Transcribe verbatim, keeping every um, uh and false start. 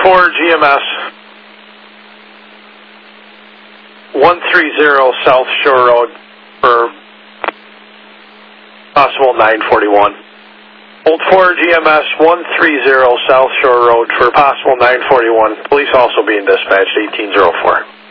four G M S, one thirty South Shore Road for possible nine forty-one. Hold four G M S, one thirty South Shore Road for possible nine forty-one. Police also being dispatched, eighteen oh four.